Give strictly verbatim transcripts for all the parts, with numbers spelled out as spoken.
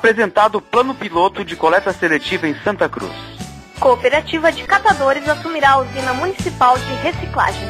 apresentado o plano piloto de coleta seletiva em Santa Cruz. Cooperativa de Catadores assumirá a usina municipal de reciclagem.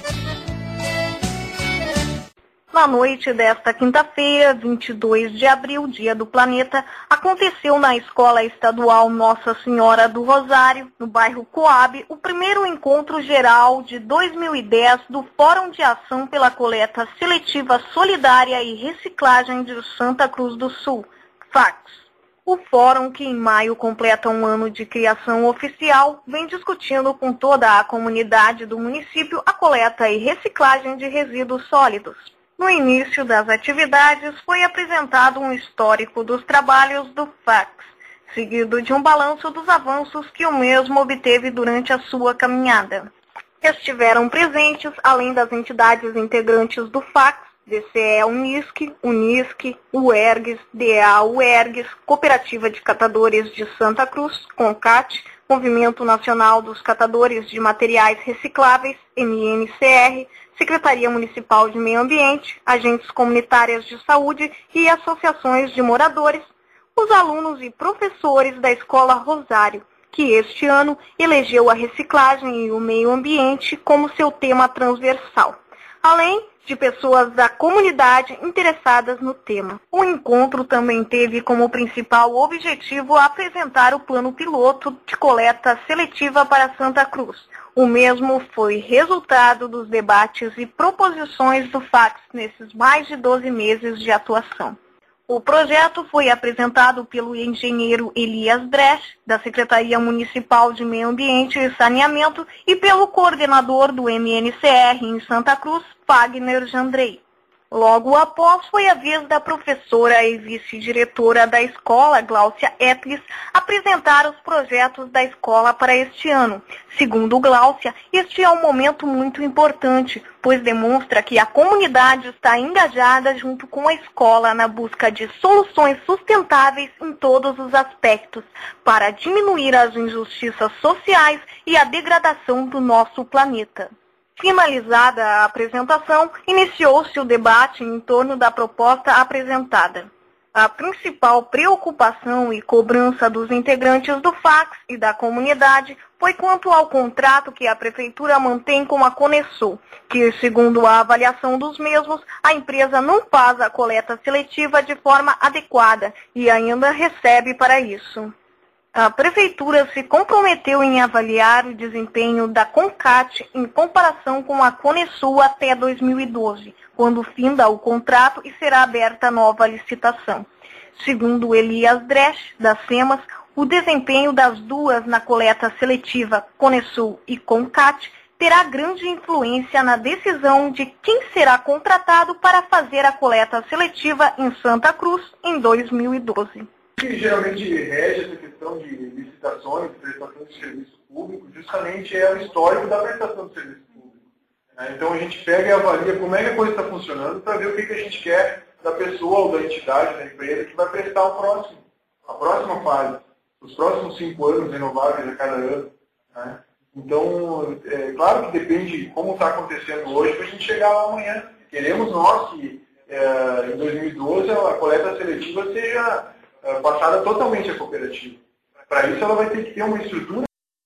Na noite desta quinta-feira, vinte e dois de abril, Dia do Planeta, aconteceu na Escola Estadual Nossa Senhora do Rosário, no bairro Coab, o primeiro encontro geral de dois mil e dez do Fórum de Ação pela Coleta Seletiva Solidária e Reciclagem de Santa Cruz do Sul, FACS. O fórum, que em maio completa um ano de criação oficial, vem discutindo com toda a comunidade do município a coleta e reciclagem de resíduos sólidos. No início das atividades, foi apresentado um histórico dos trabalhos do FACS, seguido de um balanço dos avanços que o mesmo obteve durante a sua caminhada. Estiveram presentes, além das entidades integrantes do FACS, D C E Unisc, Unisc, UERGS, D E A UERGS, Cooperativa de Catadores de Santa Cruz, CONCAT, Movimento Nacional dos Catadores de Materiais Recicláveis, M N C R, Secretaria Municipal de Meio Ambiente, agentes comunitárias de saúde e associações de moradores, os alunos e professores da Escola Rosário, que este ano elegeu a reciclagem e o meio ambiente como seu tema transversal, além de pessoas da comunidade interessadas no tema. O encontro também teve como principal objetivo apresentar o plano piloto de coleta seletiva para Santa Cruz. O mesmo foi resultado dos debates e proposições do FACS nesses mais de doze meses de atuação. O projeto foi apresentado pelo engenheiro Elias Dresch, da Secretaria Municipal de Meio Ambiente e Saneamento, e pelo coordenador do M N C R em Santa Cruz, Fagner Jandrei. Logo após, foi a vez da professora e vice-diretora da escola, Gláucia Etlis, apresentar os projetos da escola para este ano. Segundo Gláucia, este é um momento muito importante, pois demonstra que a comunidade está engajada junto com a escola na busca de soluções sustentáveis em todos os aspectos, para diminuir as injustiças sociais e a degradação do nosso planeta. Finalizada a apresentação, iniciou-se o debate em torno da proposta apresentada. A principal preocupação e cobrança dos integrantes do FACS e da comunidade foi quanto ao contrato que a Prefeitura mantém com a Conesul, que, segundo a avaliação dos mesmos, a empresa não faz a coleta seletiva de forma adequada e ainda recebe para isso. A Prefeitura se comprometeu em avaliar o desempenho da CONCAT em comparação com a Conesul até dois mil e doze, quando finda o contrato e será aberta nova licitação. Segundo Elias Dresch, da SEMAS, o desempenho das duas na coleta seletiva Conesul e CONCAT terá grande influência na decisão de quem será contratado para fazer a coleta seletiva em Santa Cruz em dois mil e doze. O que geralmente rege essa questão de licitações, prestação de serviço público, justamente é o histórico da prestação de serviço público. Então a gente pega e avalia como é que a coisa está funcionando para ver o que, que a gente quer da pessoa ou da entidade, da empresa que vai prestar o próximo, a próxima fase, os próximos cinco anos renováveis a cada ano. Né? Então, é claro que depende de como está acontecendo hoje para a gente chegar lá amanhã. Queremos nós que é, em dois mil e doze a coleta seletiva seja passada totalmente à cooperativa. Para isso, ela vai ter que ter uma estrutura.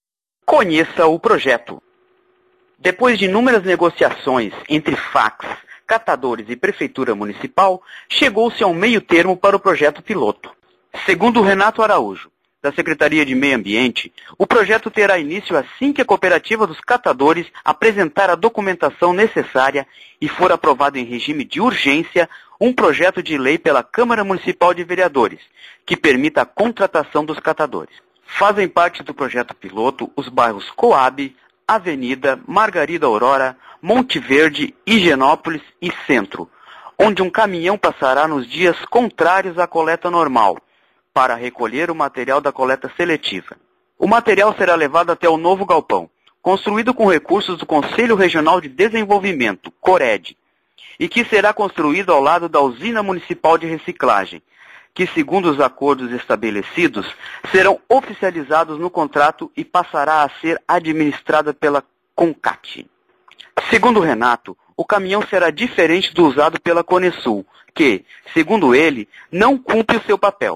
Conheça o projeto. Depois de inúmeras negociações entre FACS, catadores e Prefeitura Municipal, chegou-se a um meio termo para o projeto piloto. Segundo Renato Araújo, da Secretaria de Meio Ambiente, o projeto terá início assim que a Cooperativa dos Catadores apresentar a documentação necessária e for aprovado em regime de urgência um projeto de lei pela Câmara Municipal de Vereadores, que permita a contratação dos catadores. Fazem parte do projeto piloto os bairros Coab, Avenida, Margarida Aurora, Monte Verde, Higienópolis e Centro, onde um caminhão passará nos dias contrários à coleta normal, para recolher o material da coleta seletiva. O material será levado até o novo galpão, construído com recursos do Conselho Regional de Desenvolvimento, CORED, e que será construído ao lado da usina municipal de reciclagem, que, segundo os acordos estabelecidos, serão oficializados no contrato e passará a ser administrada pela CONCAT. Segundo Renato, o caminhão será diferente do usado pela Conesul, que, segundo ele, não cumpre o seu papel,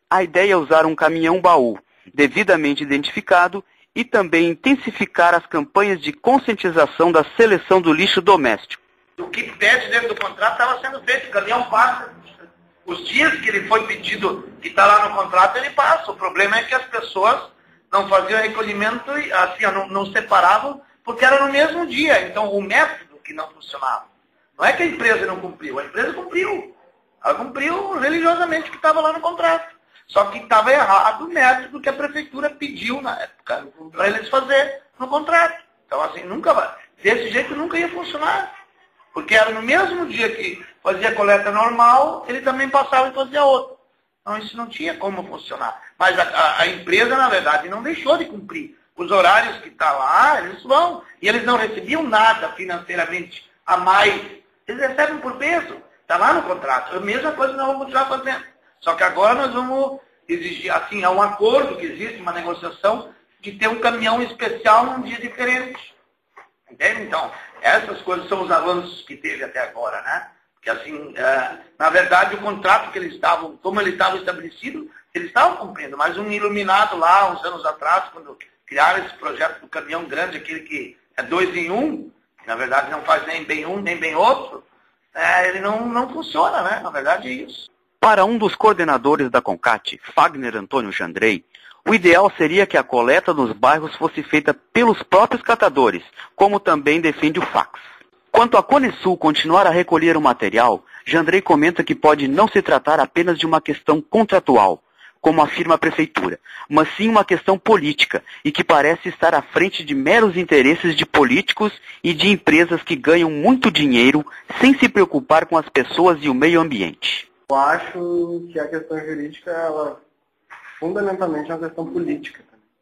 A ideia é usar um caminhão-baú, devidamente identificado, e também intensificar as campanhas de conscientização da seleção do lixo doméstico. O que pede dentro do contrato estava sendo feito, o caminhão passa. Os dias que ele foi pedido, que está lá no contrato, ele passa. O problema é que as pessoas não faziam recolhimento, assim, não, não separavam, porque era no mesmo dia. Então, o método que não funcionava. Não é que a empresa não cumpriu, a empresa cumpriu. Ela cumpriu religiosamente o que estava lá no contrato. Só que estava errado o método que a prefeitura pediu na época para eles fazer no contrato. Então, assim, nunca vai. Desse jeito nunca ia funcionar. Porque era no mesmo dia que fazia coleta normal, ele também passava e fazia outro. Então, isso não tinha como funcionar. Mas a, a, a empresa, na verdade, não deixou de cumprir. Os horários que estão lá, eles vão. E eles não recebiam nada financeiramente a mais. Eles recebem por peso. Está lá no contrato. A mesma coisa nós vamos continuar fazendo. Só que agora nós vamos exigir, assim, há um acordo que existe, uma negociação, de ter um caminhão especial num dia diferente. Entende? Então, essas coisas são os avanços que teve até agora, né? Porque, assim, é, na verdade, o contrato que eles estavam, como ele estava estabelecido, eles estavam cumprindo. Mas um iluminado lá, uns anos atrás, quando criaram esse projeto do caminhão grande, aquele que é dois em um, que na verdade não faz nem bem um, nem bem outro, é, ele não, não funciona, né? Na verdade é isso. Para um dos coordenadores da CONCAT, Fagner Antônio Jandrei, o ideal seria que a coleta nos bairros fosse feita pelos próprios catadores, como também defende o Fax. Quanto a Conesul continuar a recolher o material, Jandrei comenta que pode não se tratar apenas de uma questão contratual, como afirma a prefeitura, mas sim uma questão política, e que parece estar à frente de meros interesses de políticos e de empresas que ganham muito dinheiro sem se preocupar com as pessoas e o meio ambiente. Eu acho que a questão jurídica, ela fundamentalmente é uma questão política.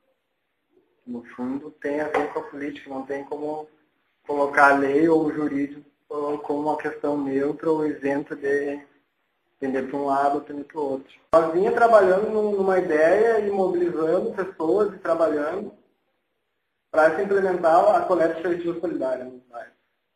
No fundo, tem a ver com a política, não tem como colocar a lei ou o jurídico como uma questão neutra ou isenta de tender para um lado ou tender para o outro. Nós vinha trabalhando numa ideia e mobilizando pessoas e trabalhando para se implementar a coleta seletiva solidária no bairro.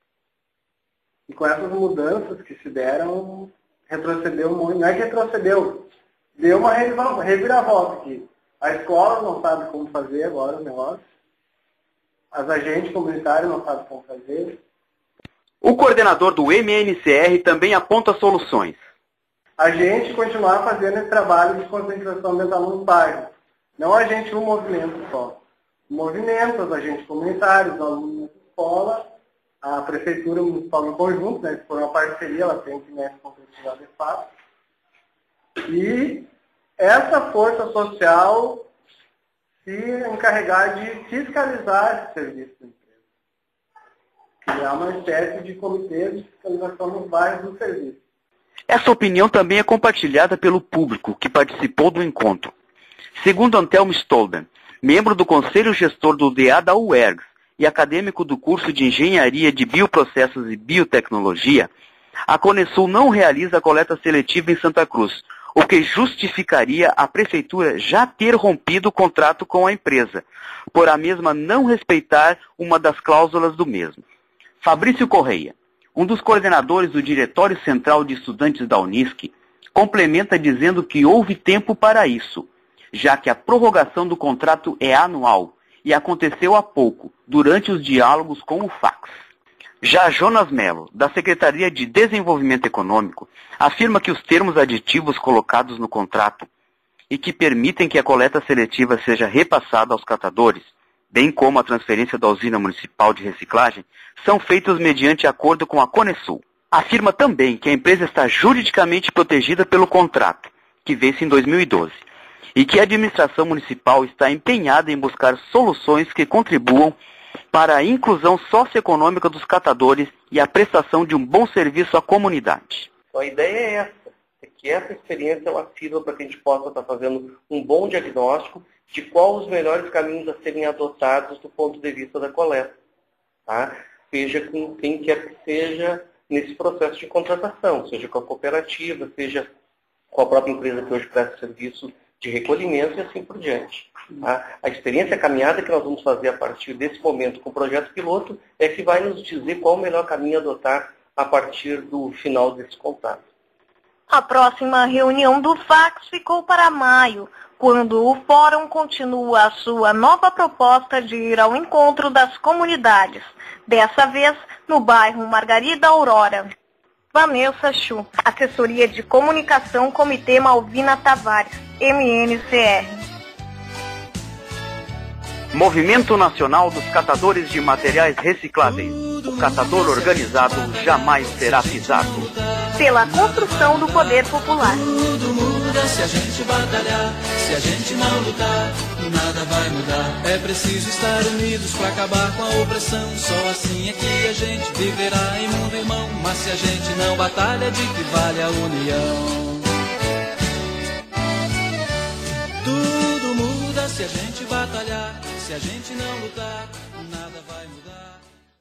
E com essas mudanças que se deram, retrocedeu muito. Não é que retrocedeu, deu uma reviravolta aqui. A escola não sabe como fazer agora o negócio. As agentes comunitárias não sabem como fazer. O coordenador do M N C R também aponta soluções. A gente continuar fazendo esse trabalho de conscientização ambiental no bairro. Não a gente, um movimento só. O movimento, os agentes comunitários, os alunos da escola, a prefeitura municipal em conjunto, né, se for uma parceria, ela tem que, né, se concretizar de fato. E essa força social se encarregar de fiscalizar esse serviço da empresa. Criar uma espécie de comitê de fiscalização nos bairros do serviço. Essa opinião também é compartilhada pelo público que participou do encontro. Segundo Antelmo Stolben, membro do Conselho Gestor do D A da U E R G S e acadêmico do curso de Engenharia de Bioprocessos e Biotecnologia, a Conesul não realiza a coleta seletiva em Santa Cruz, o que justificaria a prefeitura já ter rompido o contrato com a empresa, por a mesma não respeitar uma das cláusulas do mesmo. Fabrício Correia, um dos coordenadores do Diretório Central de Estudantes da Unisc, complementa dizendo que houve tempo para isso, já que a prorrogação do contrato é anual e aconteceu há pouco, durante os diálogos com o Fax. Já Jonas Mello, da Secretaria de Desenvolvimento Econômico, afirma que os termos aditivos colocados no contrato e que permitem que a coleta seletiva seja repassada aos catadores, bem como a transferência da usina municipal de reciclagem, são feitos mediante acordo com a Conesul. Afirma também que a empresa está juridicamente protegida pelo contrato, que vence em dois mil e doze, e que a administração municipal está empenhada em buscar soluções que contribuam para a inclusão socioeconômica dos catadores e a prestação de um bom serviço à comunidade. Então, a ideia é essa, é que essa experiência ela sirva para que a gente possa estar fazendo um bom diagnóstico de quais os melhores caminhos a serem adotados do ponto de vista da coleta. Tá? Seja com quem quer que seja nesse processo de contratação, seja com a cooperativa, seja com a própria empresa que hoje presta serviço de recolhimento e assim por diante. Tá? A experiência a caminhada que nós vamos fazer a partir desse momento com o projeto piloto é que vai nos dizer qual o melhor caminho a adotar a partir do final desse contrato. A próxima reunião do Fax ficou para maio, quando o Fórum continua a sua nova proposta de ir ao encontro das comunidades, dessa vez no bairro Margarida Aurora. Vanessa Chu, Assessoria de Comunicação, Comitê Malvina Tavares, M N C R. Movimento Nacional dos Catadores de Materiais Recicláveis. O catador organizado jamais será pisado. Pela construção do poder popular. Tudo muda se a gente batalhar, se a gente não lutar, nada vai mudar. É preciso estar unidos para acabar com a opressão. Só assim é que a gente viverá em mundo irmão. Mas se a gente não batalha, de que vale a união? Tudo muda se a gente batalhar, se a gente não lutar, nada vai